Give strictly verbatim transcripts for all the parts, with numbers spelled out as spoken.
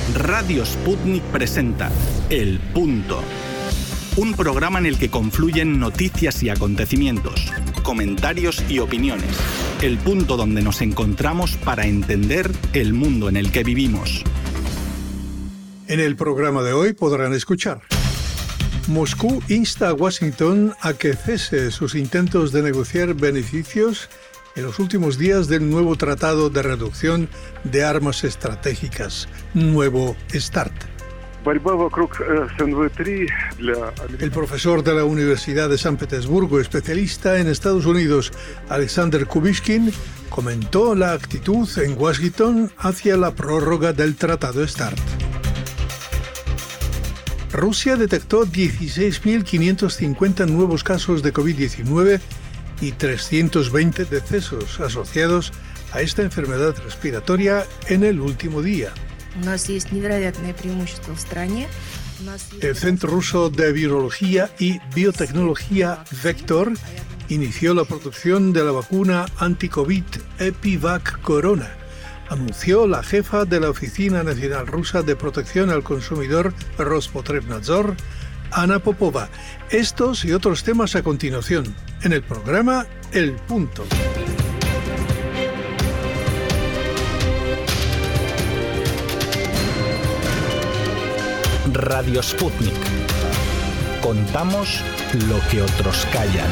Radio Sputnik presenta El Punto, un programa en el que confluyen noticias y acontecimientos, comentarios y opiniones. El punto donde nos encontramos para entender el mundo en el que vivimos. En el programa de hoy podrán escuchar: Moscú insta a Washington a que cese sus intentos de negociar beneficios en los últimos días del nuevo Tratado de Reducción de Armas Estratégicas, Nuevo START. El profesor de la Universidad de San Petersburgo, especialista en Estados Unidos, Alexander Kubishkin, comentó la actitud en Washington hacia la prórroga del Tratado START. Rusia detectó dieciséis mil quinientos cincuenta nuevos casos de covid diecinueve y trescientos veinte decesos asociados a esta enfermedad respiratoria en el último día. El Centro Ruso de Virología y Biotecnología Vector inició la producción de la vacuna anti-COVID Epivac Corona, anunció la jefa de la Oficina Nacional Rusa de Protección al Consumidor Rospotrebnadzor, Ana Popova. Estos y otros temas a continuación en el programa El Punto. Radio Sputnik. Contamos lo que otros callan.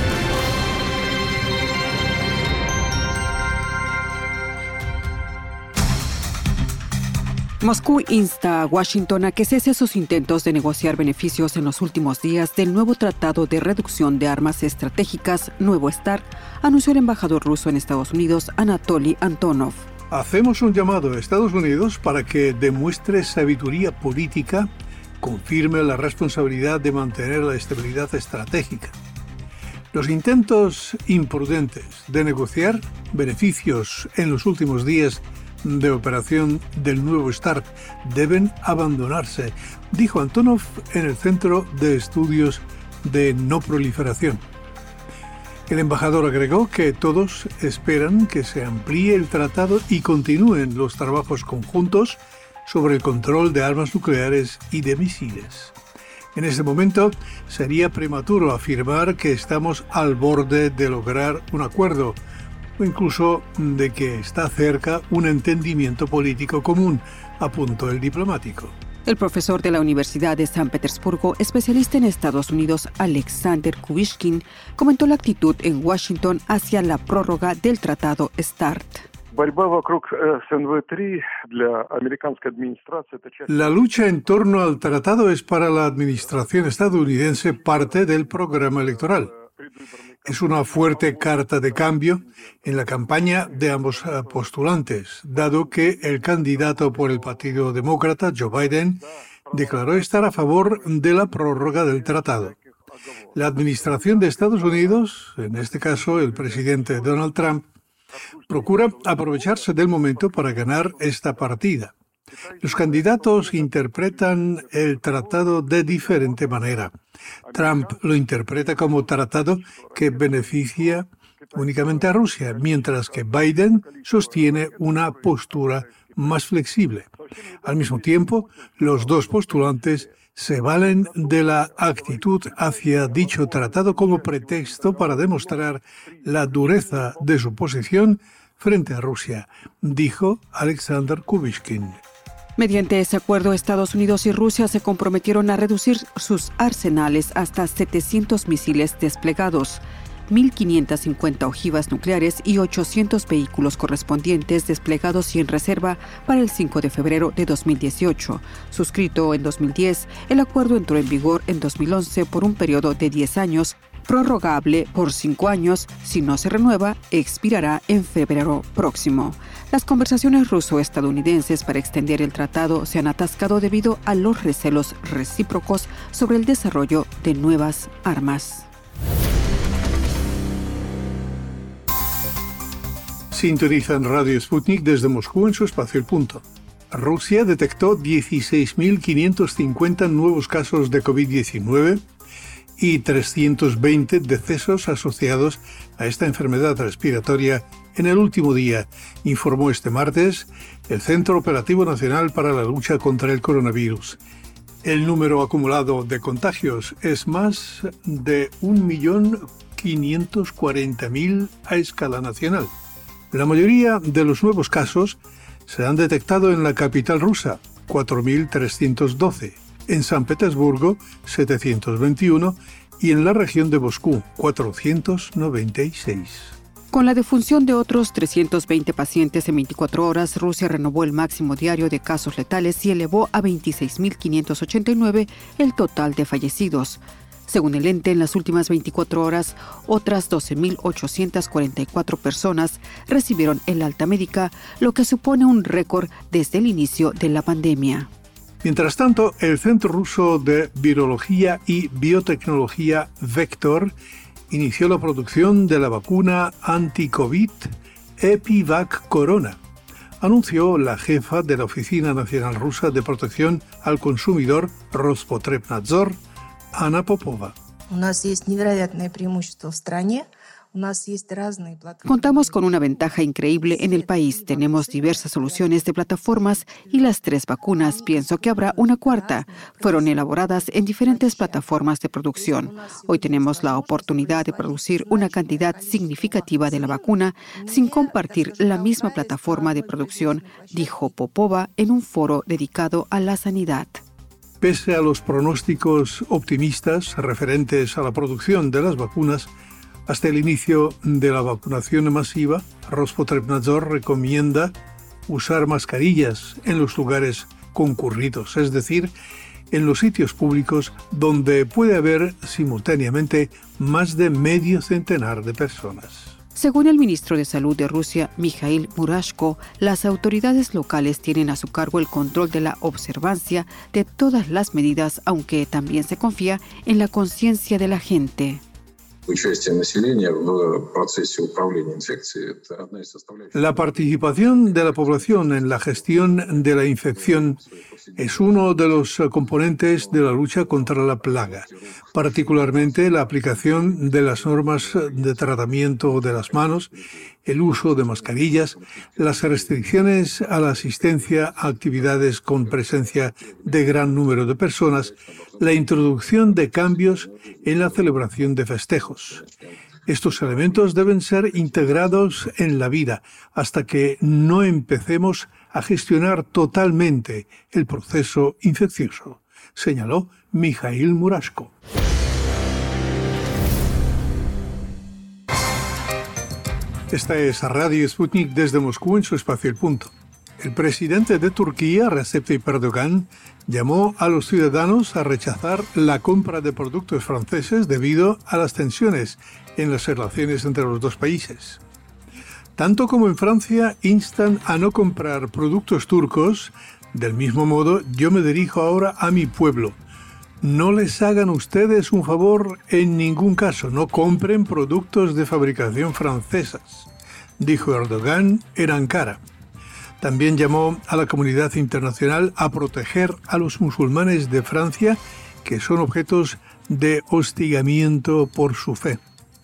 Moscú insta a Washington a que cese sus intentos de negociar beneficios en los últimos días del nuevo Tratado de Reducción de Armas Estratégicas, Nuevo START, anunció el embajador ruso en Estados Unidos, Anatoly Antonov. Hacemos un llamado a Estados Unidos para que demuestre sabiduría política, confirme la responsabilidad de mantener la estabilidad estratégica. Los intentos imprudentes de negociar beneficios en los últimos días de operación del nuevo START deben abandonarse, dijo Antonov en el Centro de Estudios de No Proliferación. El embajador agregó que todos esperan que se amplíe el tratado y continúen los trabajos conjuntos sobre el control de armas nucleares y de misiles. En este momento sería prematuro afirmar que estamos al borde de lograr un acuerdo, o incluso de que está cerca un entendimiento político común, apuntó el diplomático. El profesor de la Universidad de San Petersburgo, especialista en Estados Unidos, Alexander Kubishkin, comentó la actitud en Washington hacia la prórroga del Tratado START. La lucha en torno al tratado es para la administración estadounidense parte del programa electoral. Es una fuerte carta de cambio en la campaña de ambos postulantes, dado que el candidato por el Partido Demócrata, Joe Biden, declaró estar a favor de la prórroga del tratado. La administración de Estados Unidos, en este caso el presidente Donald Trump, procura aprovecharse del momento para ganar esta partida. Los candidatos interpretan el tratado de diferente manera. Trump lo interpreta como tratado que beneficia únicamente a Rusia, mientras que Biden sostiene una postura más flexible. Al mismo tiempo, los dos postulantes se valen de la actitud hacia dicho tratado como pretexto para demostrar la dureza de su posición frente a Rusia, dijo Alexander Kubishkin. Mediante ese acuerdo, Estados Unidos y Rusia se comprometieron a reducir sus arsenales hasta setecientos misiles desplegados, mil quinientas cincuenta ojivas nucleares y ochocientos vehículos correspondientes desplegados y en reserva para el cinco de febrero de dos mil dieciocho. Suscrito en dos mil diez, el acuerdo entró en vigor en dos mil once por un periodo de diez años, prorrogable por cinco años. Si no se renueva, expirará en febrero próximo. Las conversaciones ruso-estadounidenses para extender el tratado se han atascado debido a los recelos recíprocos sobre el desarrollo de nuevas armas. Sintonizan Radio Sputnik desde Moscú en su espacio El Punto. Rusia detectó dieciséis mil quinientos cincuenta nuevos casos de covid diecinueve y trescientos veinte decesos asociados a esta enfermedad respiratoria en el último día, informó este martes el Centro Operativo Nacional para la Lucha contra el Coronavirus. El número acumulado de contagios es más de un millón quinientos cuarenta mil a escala nacional. La mayoría de los nuevos casos se han detectado en la capital rusa, cuatro mil trescientos doce, en San Petersburgo, setecientos veintiuno, y en la región de Moscú, cuatrocientos noventa y seis. Con la defunción de otros trescientos veinte pacientes en veinticuatro horas, Rusia renovó el máximo diario de casos letales y elevó a veintiséis mil quinientos ochenta y nueve el total de fallecidos. Según el ente, en las últimas veinticuatro horas, otras doce mil ochocientas cuarenta y cuatro personas recibieron el alta médica, lo que supone un récord desde el inicio de la pandemia. Mientras tanto, el Centro Ruso de Virología y Biotecnología Vector inició la producción de la vacuna anti-COVID Epivac Corona, anunció la jefa de la Oficina Nacional Rusa de Protección al Consumidor Rospotrebnadzor, Ana Popova. Contamos con una ventaja increíble en el país. Tenemos diversas soluciones de plataformas y las tres vacunas. Pienso que habrá una cuarta. Fueron elaboradas en diferentes plataformas de producción. Hoy tenemos la oportunidad de producir una cantidad significativa de la vacuna sin compartir la misma plataforma de producción, dijo Popova en un foro dedicado a la sanidad. Pese a los pronósticos optimistas referentes a la producción de las vacunas, hasta el inicio de la vacunación masiva, Rospotrebnadzor recomienda usar mascarillas en los lugares concurridos, es decir, en los sitios públicos donde puede haber simultáneamente más de medio centenar de personas. Según el ministro de Salud de Rusia, Mikhail Murashko, las autoridades locales tienen a su cargo el control de la observancia de todas las medidas, aunque también se confía en la conciencia de la gente. La participación de la población en la gestión de la infección es uno de los componentes de la lucha contra la plaga, particularmente la aplicación de las normas de tratamiento de las manos, el uso de mascarillas, las restricciones a la asistencia a actividades con presencia de gran número de personas, la introducción de cambios en la celebración de festejos. Estos elementos deben ser integrados en la vida hasta que no empecemos a gestionar totalmente el proceso infeccioso, señaló Mikhail Murashko. Esta es Radio Sputnik desde Moscú en su espacio El Punto. El presidente de Turquía, Recep Tayyip Erdogan, llamó a los ciudadanos a rechazar la compra de productos franceses debido a las tensiones en las relaciones entre los dos países. Tanto como en Francia instan a no comprar productos turcos, del mismo modo yo me dirijo ahora a mi pueblo. No les hagan ustedes un favor en ningún caso, no compren productos de fabricación francesas, dijo Erdogan en Ankara. También llamó a la comunidad internacional a proteger a los musulmanes de Francia, que son objetos de hostigamiento por su fe.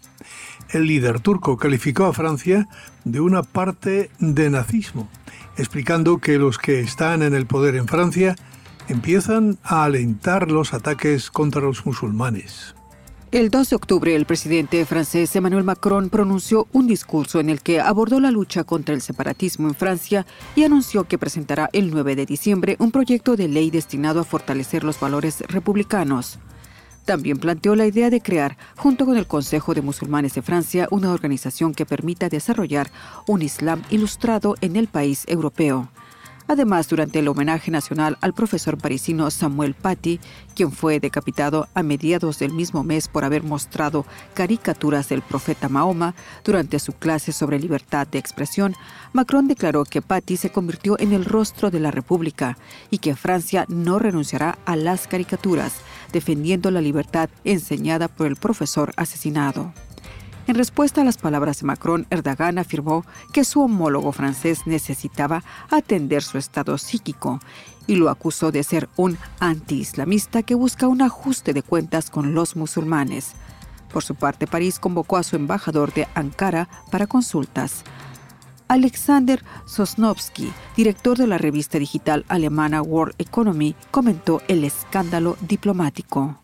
El líder turco calificó a Francia de una parte de nazismo, explicando que los que están en el poder en Francia empiezan a alentar los ataques contra los musulmanes. El dos de octubre, el presidente francés Emmanuel Macron pronunció un discurso en el que abordó la lucha contra el separatismo en Francia y anunció que presentará el nueve de diciembre un proyecto de ley destinado a fortalecer los valores republicanos. También planteó la idea de crear, junto con el Consejo de Musulmanes de Francia, una organización que permita desarrollar un Islam ilustrado en el país europeo. Además, durante el homenaje nacional al profesor parisino Samuel Paty, quien fue decapitado a mediados del mismo mes por haber mostrado caricaturas del profeta Mahoma durante su clase sobre libertad de expresión, Macron declaró que Paty se convirtió en el rostro de la República y que Francia no renunciará a las caricaturas, defendiendo la libertad enseñada por el profesor asesinado. En respuesta a las palabras de Macron, Erdogan afirmó que su homólogo francés necesitaba atender su estado psíquico y lo acusó de ser un antiislamista que busca un ajuste de cuentas con los musulmanes. Por su parte, París convocó a su embajador de Ankara para consultas. Alexander Sosnowski, director de la revista digital alemana World Economy, comentó el escándalo diplomático.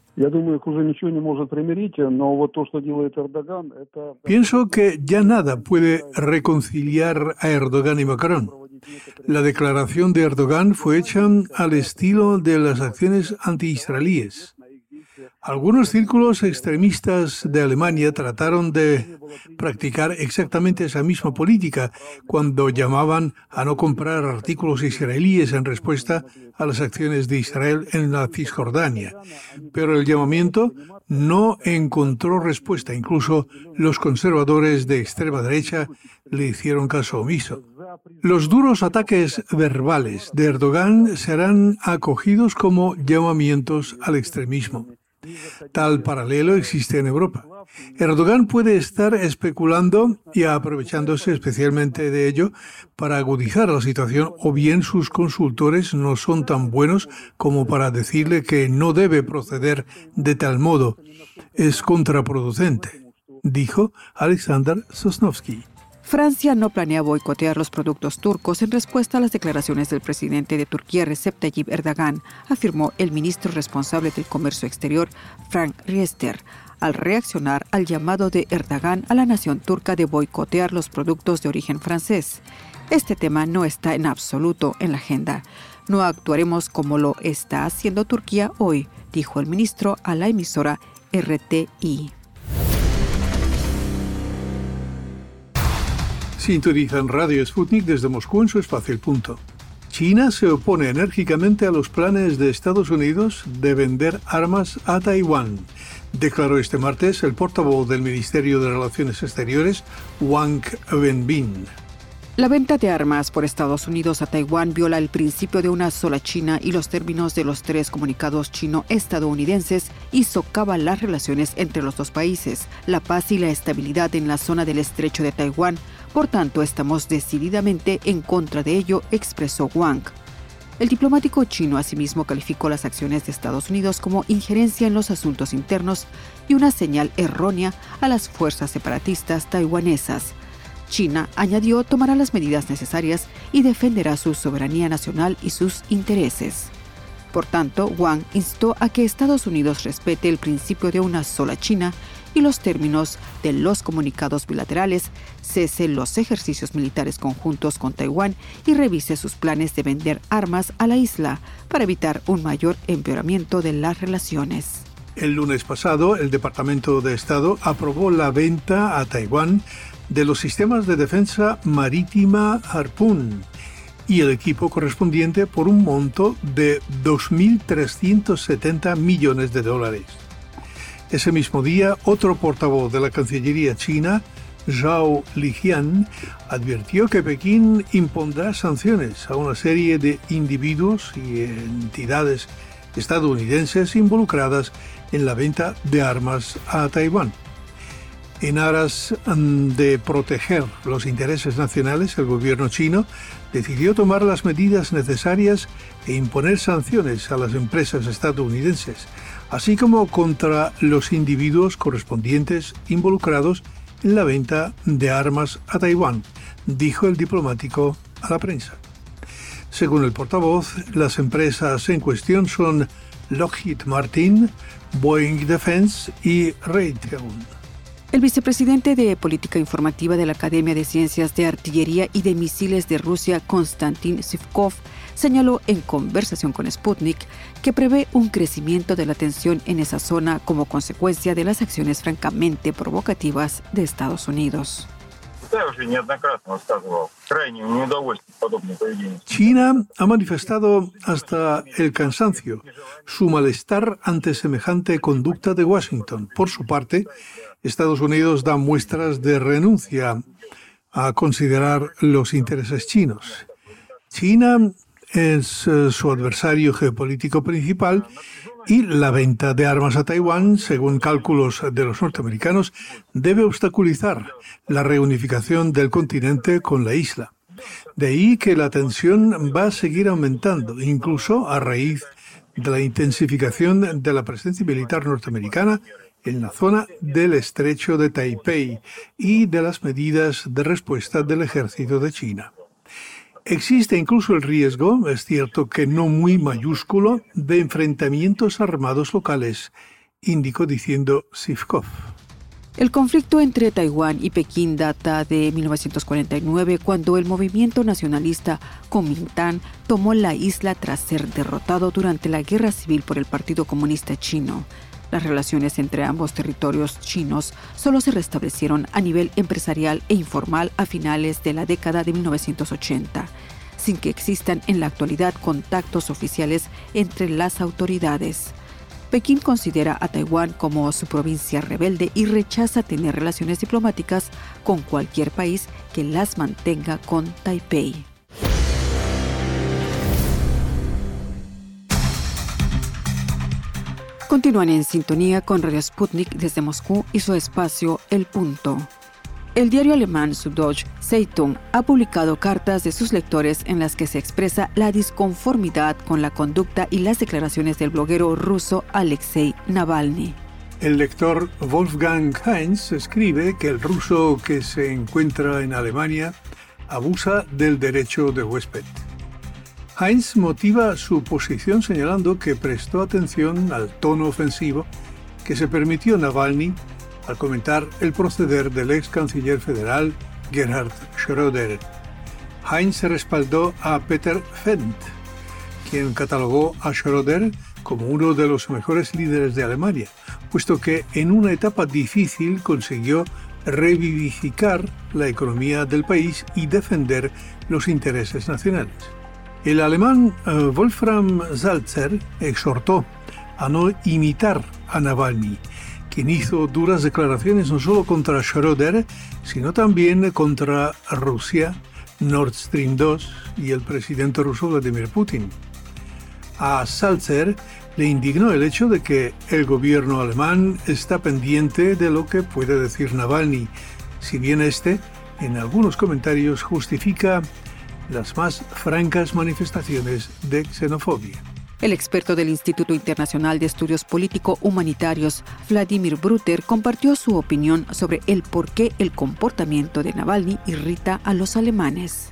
Pienso que ya nada puede reconciliar a Erdogan y Macron. La declaración de Erdogan fue hecha al estilo de las acciones anti-israelíes. Algunos círculos extremistas de Alemania trataron de practicar exactamente esa misma política cuando llamaban a no comprar artículos israelíes en respuesta a las acciones de Israel en la Cisjordania. Pero el llamamiento no encontró respuesta. Incluso los conservadores de extrema derecha le hicieron caso omiso. Los duros ataques verbales de Erdogan serán acogidos como llamamientos al extremismo. Tal paralelo existe en Europa. Erdogan puede estar especulando y aprovechándose especialmente de ello para agudizar la situación, o bien sus consultores no son tan buenos como para decirle que no debe proceder de tal modo. Es contraproducente, dijo Alexander Sosnowski. Francia no planea boicotear los productos turcos en respuesta a las declaraciones del presidente de Turquía, Recep Tayyip Erdogan, afirmó el ministro responsable del Comercio Exterior, Frank Riester, al reaccionar al llamado de Erdogan a la nación turca de boicotear los productos de origen francés. Este tema no está en absoluto en la agenda. No actuaremos como lo está haciendo Turquía hoy, dijo el ministro a la emisora R T I. Sintonizan Radio Sputnik desde Moscú en su espacio El Punto. China se opone enérgicamente a los planes de Estados Unidos de vender armas a Taiwán, declaró este martes el portavoz del Ministerio de Relaciones Exteriores, Wang Wenbin. La venta de armas por Estados Unidos a Taiwán viola el principio de una sola China y los términos de los tres comunicados chino-estadounidenses y socava las relaciones entre los dos países, la paz y la estabilidad en la zona del estrecho de Taiwán. Por tanto, estamos decididamente en contra de ello, expresó Wang. El diplomático chino asimismo calificó las acciones de Estados Unidos como injerencia en los asuntos internos y una señal errónea a las fuerzas separatistas taiwanesas. China, añadió, tomará las medidas necesarias y defenderá su soberanía nacional y sus intereses. Por tanto, Wang instó a que Estados Unidos respete el principio de una sola China y los términos de los comunicados bilaterales, cese los ejercicios militares conjuntos con Taiwán y revise sus planes de vender armas a la isla para evitar un mayor empeoramiento de las relaciones. El lunes pasado, el Departamento de Estado aprobó la venta a Taiwán de los sistemas de defensa marítima Harpoon y el equipo correspondiente por un monto de dos mil trescientos setenta millones de dólares. Ese mismo día, otro portavoz de la Cancillería china, Zhao Lijian, advirtió que Pekín impondrá sanciones a una serie de individuos y entidades estadounidenses involucradas en la venta de armas a Taiwán. En aras de proteger los intereses nacionales, el gobierno chino decidió tomar las medidas necesarias e imponer sanciones a las empresas estadounidenses, así como contra los individuos correspondientes involucrados en la venta de armas a Taiwán, dijo el diplomático a la prensa. Según el portavoz, las empresas en cuestión son Lockheed Martin, Boeing Defense y Raytheon. El vicepresidente de Política Informativa de la Academia de Ciencias de Artillería y de Misiles de Rusia, Konstantin Sivkov, señaló en conversación con Sputnik que prevé un crecimiento de la tensión en esa zona como consecuencia de las acciones francamente provocativas de Estados Unidos. China ha manifestado hasta el cansancio su malestar ante semejante conducta de Washington. Por su parte, Estados Unidos da muestras de renuncia a considerar los intereses chinos. China es eh, su adversario geopolítico principal y la venta de armas a Taiwán, según cálculos de los norteamericanos, debe obstaculizar la reunificación del continente con la isla. De ahí que la tensión va a seguir aumentando, incluso a raíz de la intensificación de la presencia militar norteamericana en la zona del estrecho de Taipei y de las medidas de respuesta del ejército de China. Existe incluso el riesgo, es cierto que no muy mayúsculo, de enfrentamientos armados locales, indicó diciendo Sivkov. El conflicto entre Taiwán y Pekín data de mil novecientos cuarenta y nueve, cuando el movimiento nacionalista Kuomintang tomó la isla tras ser derrotado durante la guerra civil por el Partido Comunista Chino. Las relaciones entre ambos territorios chinos solo se restablecieron a nivel empresarial e informal a finales de la década de mil novecientos ochenta, sin que existan en la actualidad contactos oficiales entre las autoridades. Pekín considera a Taiwán como su provincia rebelde y rechaza tener relaciones diplomáticas con cualquier país que las mantenga con Taipei. Continúan en sintonía con Radio Sputnik desde Moscú y su espacio El Punto. El diario alemán Süddeutsche Zeitung ha publicado cartas de sus lectores en las que se expresa la disconformidad con la conducta y las declaraciones del bloguero ruso Alexei Navalny. El lector Wolfgang Heinz escribe que el ruso que se encuentra en Alemania abusa del derecho de huésped. Heinz motiva su posición señalando que prestó atención al tono ofensivo que se permitió Navalny al comentar el proceder del ex canciller federal Gerhard Schröder. Heinz se respaldó a Peter Fendt, quien catalogó a Schröder como uno de los mejores líderes de Alemania, puesto que en una etapa difícil consiguió revivificar la economía del país y defender los intereses nacionales. El alemán uh, Wolfram Salzer exhortó a no imitar a Navalny, quien hizo duras declaraciones no solo contra Schröder, sino también contra Rusia, Nord Stream dos y el presidente ruso Vladimir Putin. A Salzer le indignó el hecho de que el gobierno alemán está pendiente de lo que puede decir Navalny, si bien este, en algunos comentarios, justifica las más francas manifestaciones de xenofobia. El experto del Instituto Internacional de Estudios Político-Humanitarios, Vladimir Bruter, compartió su opinión sobre el por qué el comportamiento de Navalny irrita a los alemanes.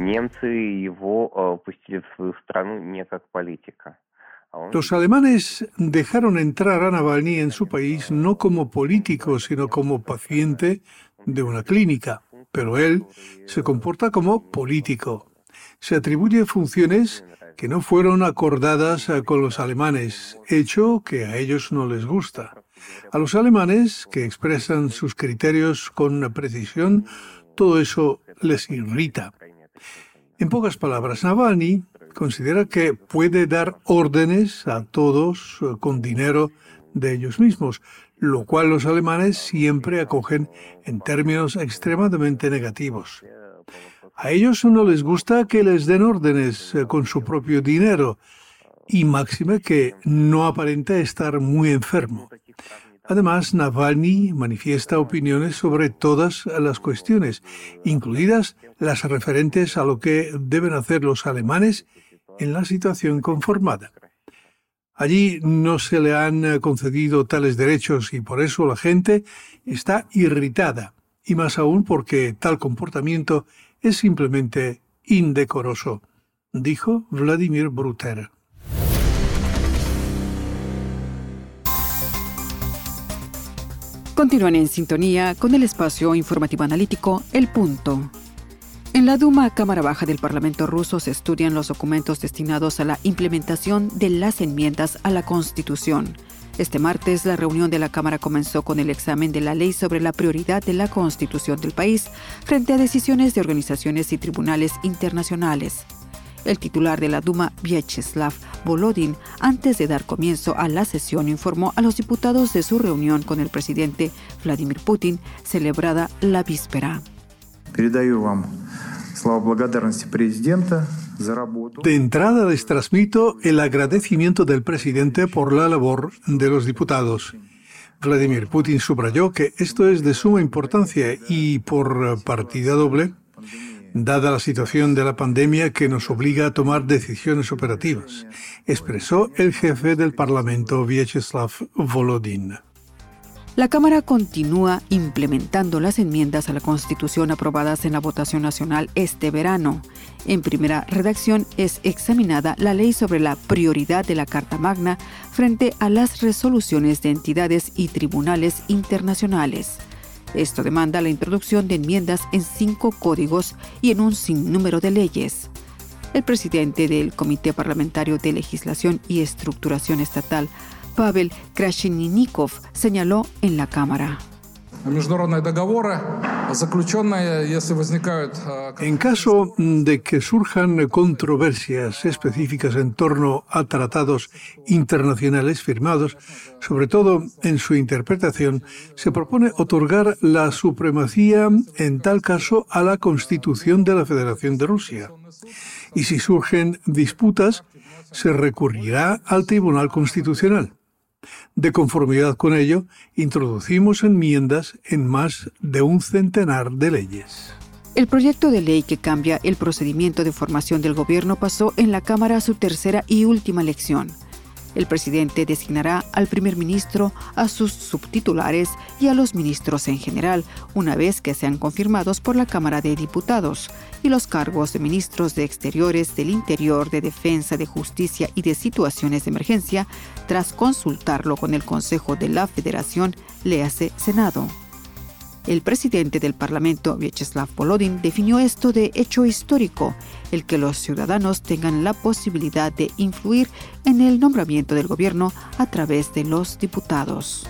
Los alemanes dejaron entrar a Navalny en su país no como político, sino como paciente de una clínica, pero él se comporta como político. Se atribuye funciones que no fueron acordadas con los alemanes, hecho que a ellos no les gusta. A los alemanes, que expresan sus criterios con precisión, todo eso les irrita. En pocas palabras, Navalny considera que puede dar órdenes a todos con dinero de ellos mismos, lo cual los alemanes siempre acogen en términos extremadamente negativos. A ellos no les gusta que les den órdenes con su propio dinero, y máxime que no aparenta estar muy enfermo. Además, Navalny manifiesta opiniones sobre todas las cuestiones, incluidas las referentes a lo que deben hacer los alemanes en la situación conformada. Allí no se le han concedido tales derechos y por eso la gente está irritada, y más aún porque tal comportamiento es simplemente indecoroso, dijo Vladimir Bruter. Continúan en sintonía con el espacio informativo analítico El Punto. En la Duma, Cámara Baja del Parlamento ruso, se estudian los documentos destinados a la implementación de las enmiendas a la Constitución. Este martes, la reunión de la Cámara comenzó con el examen de la ley sobre la prioridad de la Constitución del país frente a decisiones de organizaciones y tribunales internacionales. El titular de la Duma, Vyacheslav Volodin, antes de dar comienzo a la sesión, informó a los diputados de su reunión con el presidente Vladimir Putin, celebrada la víspera. De entrada les transmito el agradecimiento del presidente por la labor de los diputados. Vladimir Putin subrayó que esto es de suma importancia y por partida doble, dada la situación de la pandemia que nos obliga a tomar decisiones operativas, expresó el jefe del Parlamento, Vyacheslav Volodin. La Cámara continúa implementando las enmiendas a la Constitución aprobadas en la votación nacional este verano. En primera redacción es examinada la ley sobre la prioridad de la Carta Magna frente a las resoluciones de entidades y tribunales internacionales. Esto demanda la introducción de enmiendas en cinco códigos y en un sinnúmero de leyes. El presidente del Comité Parlamentario de Legislación y Estructuración Estatal, Pavel Krasheninnikov, señaló en la Cámara. En caso de que surjan controversias específicas en torno a tratados internacionales firmados, sobre todo en su interpretación, se propone otorgar la supremacía en tal caso a la Constitución de la Federación de Rusia. Y si surgen disputas, se recurrirá al Tribunal Constitucional. De conformidad con ello, introducimos enmiendas en más de un centenar de leyes. El proyecto de ley que cambia el procedimiento de formación del gobierno pasó en la Cámara a su tercera y última lección. El presidente designará al primer ministro, a sus subtitulares y a los ministros en general, una vez que sean confirmados por la Cámara de Diputados, y los cargos de ministros de Exteriores, del Interior, de Defensa, de Justicia y de Situaciones de Emergencia, tras consultarlo con el Consejo de la Federación, le hace Senado. El presidente del Parlamento, Vyacheslav Volodin, definió esto de hecho histórico, el que los ciudadanos tengan la posibilidad de influir en el nombramiento del gobierno a través de los diputados.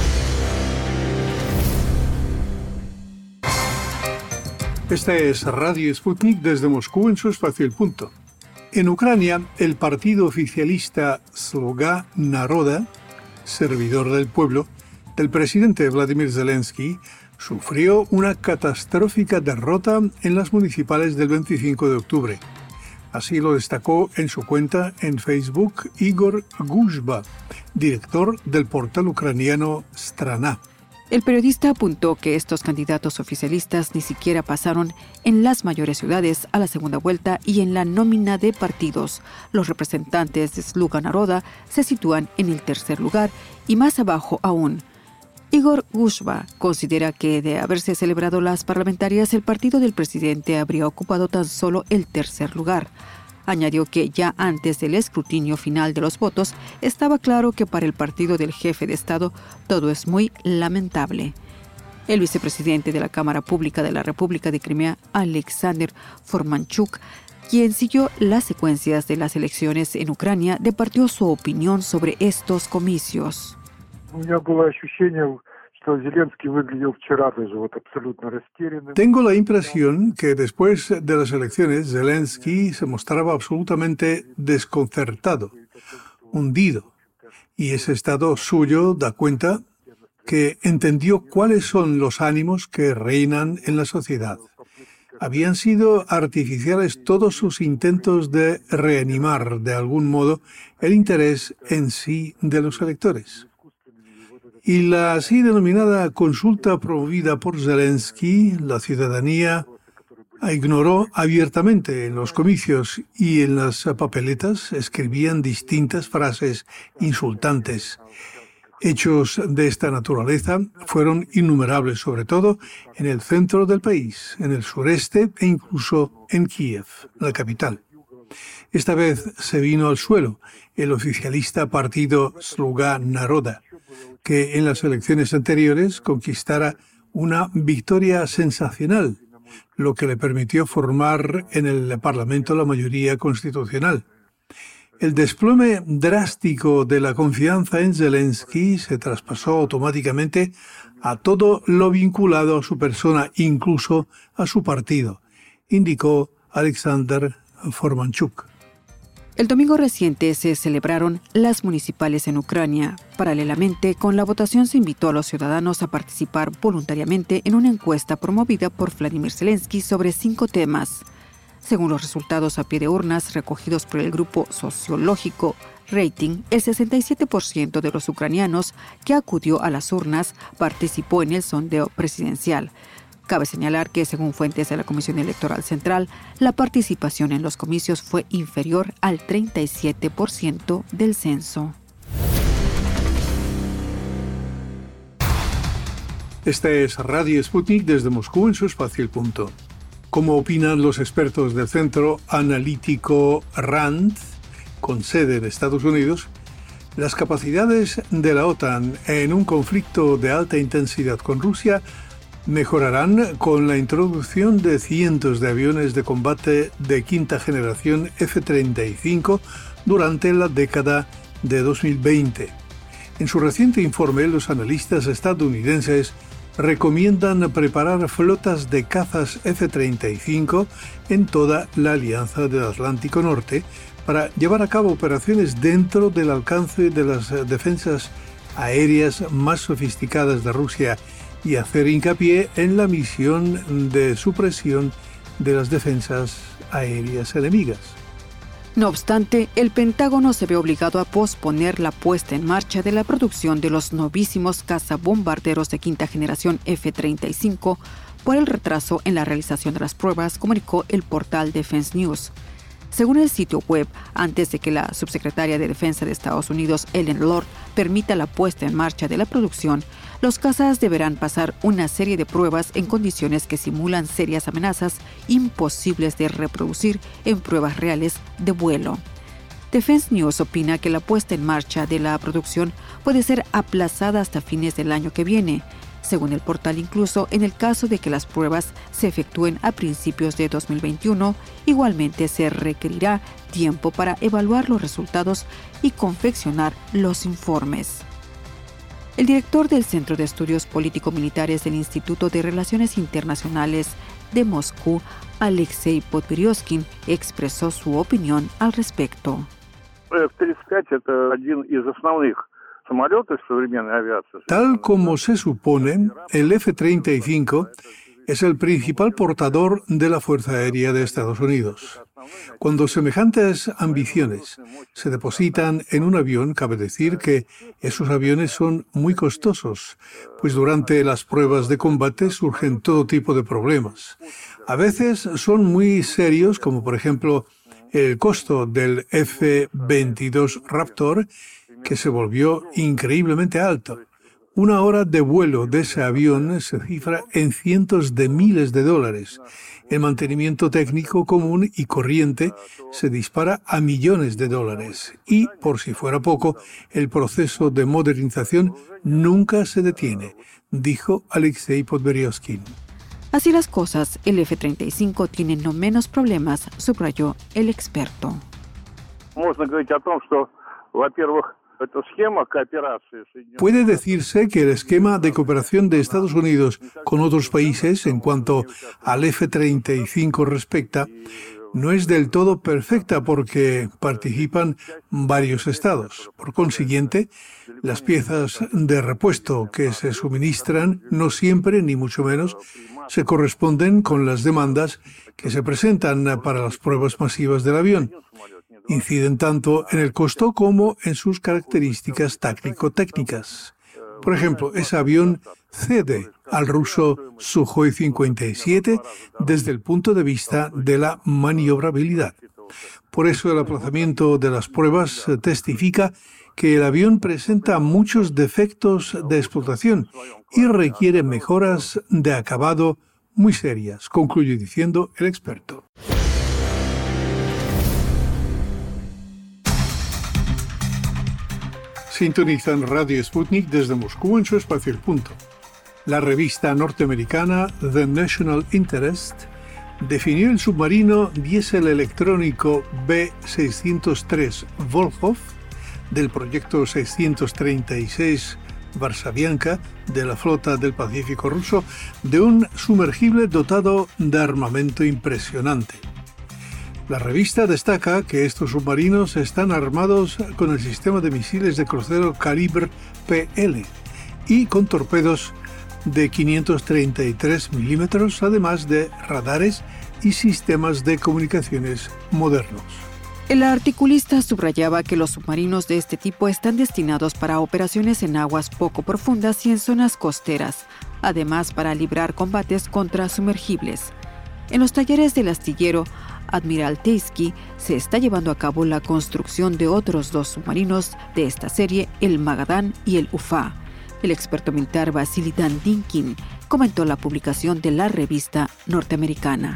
Esta es Radio Sputnik desde Moscú en su espacio El Punto. En Ucrania, el partido oficialista Sluga Naroda, servidor del pueblo, del presidente Vladimir Zelensky, sufrió una catastrófica derrota en las municipales del veinticinco de octubre. Así lo destacó en su cuenta en Facebook Igor Gushba, director del portal ucraniano Strana. El periodista apuntó que estos candidatos oficialistas ni siquiera pasaron en las mayores ciudades a la segunda vuelta y en la nómina de partidos. Los representantes de Sluga Naroda se sitúan en el tercer lugar y más abajo aún. Igor Gushba considera que de haberse celebrado las parlamentarias, el partido del presidente habría ocupado tan solo el tercer lugar. Añadió que ya antes del escrutinio final de los votos, estaba claro que para el partido del jefe de Estado todo es muy lamentable. El vicepresidente de la Cámara Pública de la República de Crimea, Alexander Formanchuk, quien siguió las secuencias de las elecciones en Ucrania, departió su opinión sobre estos comicios. Tengo la impresión que después de las elecciones, Zelensky se mostraba absolutamente desconcertado, hundido, y ese estado suyo da cuenta que entendió cuáles son los ánimos que reinan en la sociedad. Habían sido artificiales todos sus intentos de reanimar de algún modo el interés en sí de los electores. Y la así denominada consulta promovida por Zelensky, la ciudadanía ignoró abiertamente. En los comicios y en las papeletas escribían distintas frases insultantes. Hechos de esta naturaleza fueron innumerables, sobre todo en el centro del país, en el sureste e incluso en Kiev, la capital. Esta vez se vino al suelo el oficialista partido Sluga Naroda, que en las elecciones anteriores conquistara una victoria sensacional, lo que le permitió formar en el Parlamento la mayoría constitucional. El desplome drástico de la confianza en Zelensky se traspasó automáticamente a todo lo vinculado a su persona, incluso a su partido, indicó Alexander Formanchuk. El domingo reciente se celebraron las municipales en Ucrania. Paralelamente, con la votación se invitó a los ciudadanos a participar voluntariamente en una encuesta promovida por Vladimir Zelensky sobre cinco temas. Según los resultados a pie de urnas recogidos por el grupo sociológico Rating, el sesenta y siete por ciento de los ucranianos que acudió a las urnas participó en el sondeo presidencial. Cabe señalar que, según fuentes de la Comisión Electoral Central, la participación en los comicios fue inferior al treinta y siete por ciento del censo. Este es Radio Sputnik desde Moscú en su espacio El Punto. Como opinan los expertos del Centro Analítico RAND, con sede en Estados Unidos, las capacidades de la OTAN en un conflicto de alta intensidad con Rusia mejorarán con la introducción de cientos de aviones de combate de quinta generación F treinta y cinco durante la década de dos mil veinte. En su reciente informe, los analistas estadounidenses recomiendan preparar flotas de cazas F treinta y cinco en toda la Alianza del Atlántico Norte para llevar a cabo operaciones dentro del alcance de las defensas aéreas más sofisticadas de Rusia y hacer hincapié en la misión de supresión de las defensas aéreas enemigas. No obstante, el Pentágono se ve obligado a posponer la puesta en marcha de la producción de los novísimos cazabombarderos de quinta generación F treinta y cinco por el retraso en la realización de las pruebas, comunicó el portal Defense News. Según el sitio web, antes de que la subsecretaria de Defensa de Estados Unidos, Ellen Lord, permita la puesta en marcha de la producción, los cazas deberán pasar una serie de pruebas en condiciones que simulan serias amenazas imposibles de reproducir en pruebas reales de vuelo. Defense News opina que la puesta en marcha de la producción puede ser aplazada hasta fines del año que viene. Según el portal, incluso en el caso de que las pruebas se efectúen a principios de dos mil veintiuno, igualmente se requerirá tiempo para evaluar los resultados y confeccionar los informes. El director del Centro de Estudios Político-Militares del Instituto de Relaciones Internacionales de Moscú, Alexei Podberyoskin, expresó su opinión al respecto. Tal como se supone, el F treinta y cinco es el principal portador de la Fuerza Aérea de Estados Unidos. Cuando semejantes ambiciones se depositan en un avión, cabe decir que esos aviones son muy costosos, pues durante las pruebas de combate surgen todo tipo de problemas. A veces son muy serios, como por ejemplo el costo del F veintidós Raptor, que se volvió increíblemente alto. Una hora de vuelo de ese avión se cifra en cientos de miles de dólares. El mantenimiento técnico común y corriente se dispara a millones de dólares. Y, por si fuera poco, el proceso de modernización nunca se detiene, dijo Alexei Podberyoskin. Así las cosas, el F treinta y cinco tiene no menos problemas, subrayó el experto. Puede decirse que el esquema de cooperación de Estados Unidos con otros países en cuanto al F treinta y cinco respecta no es del todo perfecta porque participan varios estados. Por consiguiente, las piezas de repuesto que se suministran no siempre, ni mucho menos, se corresponden con las demandas que se presentan para las pruebas masivas del avión. Inciden tanto en el costo como en sus características táctico-técnicas. Por ejemplo, ese avión cede al ruso Sukhoi cincuenta y siete desde el punto de vista de la maniobrabilidad. Por eso el aplazamiento de las pruebas testifica que el avión presenta muchos defectos de explotación y requiere mejoras de acabado muy serias, concluye diciendo el experto. Sintonizan Radio Sputnik desde Moscú en su espacio El Punto. La revista norteamericana The National Interest definió el submarino diésel electrónico B seiscientos tres Volkhov del proyecto seiscientos treinta y seis Varsavianka de la flota del Pacífico ruso de un sumergible dotado de armamento impresionante. La revista destaca que estos submarinos están armados con el sistema de misiles de crucero Calibre P L y con torpedos de quinientos treinta y tres milímetros, además de radares y sistemas de comunicaciones modernos. El articulista subrayaba que los submarinos de este tipo están destinados para operaciones en aguas poco profundas y en zonas costeras, además para librar combates contra sumergibles. En los talleres del astillero Admiralteisky se está llevando a cabo la construcción de otros dos submarinos de esta serie, el Magadán y el Ufa. El experto militar Vasily Dandinkin comentó la publicación de la revista norteamericana.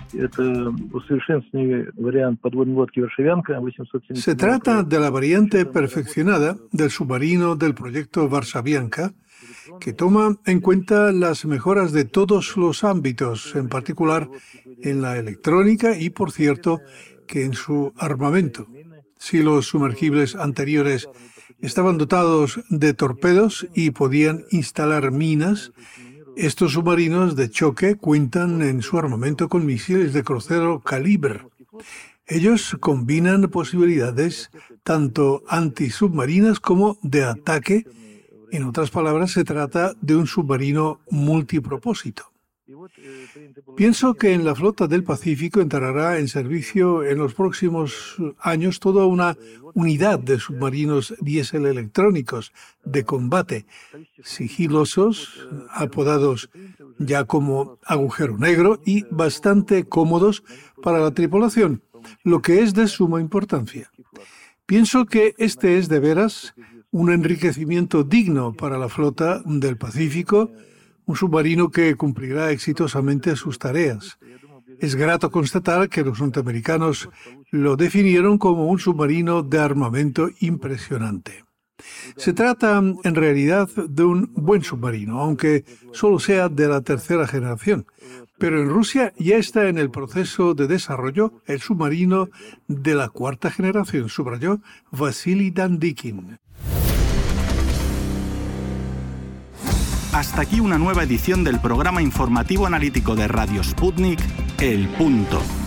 Se trata de la variante perfeccionada del submarino del proyecto Varsavianka, que toma en cuenta las mejoras de todos los ámbitos, en particular en la electrónica y, por cierto, que en su armamento. Si los sumergibles anteriores estaban dotados de torpedos y podían instalar minas, estos submarinos de choque cuentan en su armamento con misiles de crucero Calibre. Ellos combinan posibilidades tanto antisubmarinas como de ataque. En otras palabras, se trata de un submarino multipropósito. Pienso que en la flota del Pacífico entrará en servicio en los próximos años toda una unidad de submarinos diésel electrónicos de combate, sigilosos, apodados ya como agujero negro y bastante cómodos para la tripulación, lo que es de suma importancia. Pienso que este es de veras un enriquecimiento digno para la flota del Pacífico, un submarino que cumplirá exitosamente sus tareas. Es grato constatar que los norteamericanos lo definieron como un submarino de armamento impresionante. Se trata, en realidad, de un buen submarino, aunque solo sea de la tercera generación. Pero en Rusia ya está en el proceso de desarrollo el submarino de la cuarta generación, subrayó Vasily Dandinkin. Hasta aquí una nueva edición del programa informativo analítico de Radio Sputnik, El Punto.